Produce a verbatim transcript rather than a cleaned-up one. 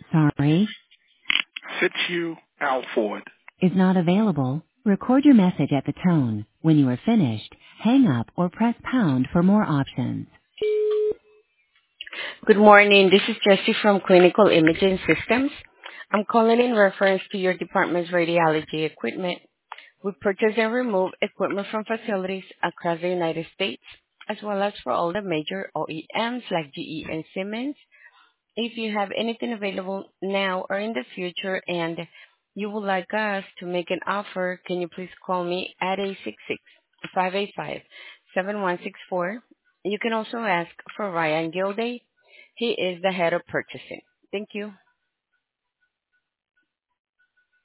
Sorry, Fitzhugh Alford. is not available. Record your message at the tone. When you are finished, hang up or press pound for more options. Good morning. This is Jessie from Clinical Imaging Systems. I'm calling in reference to your department's radiology equipment. We purchase and remove equipment from facilities across the United States, as well as for all the major O E Ms like G E and Siemens. If you have anything available now or in the future and you would like us to make an offer, can you please call me at eight six six, five eight five, seven one six four. You can also ask for Ryan Gilday. He is the head of purchasing. Thank you.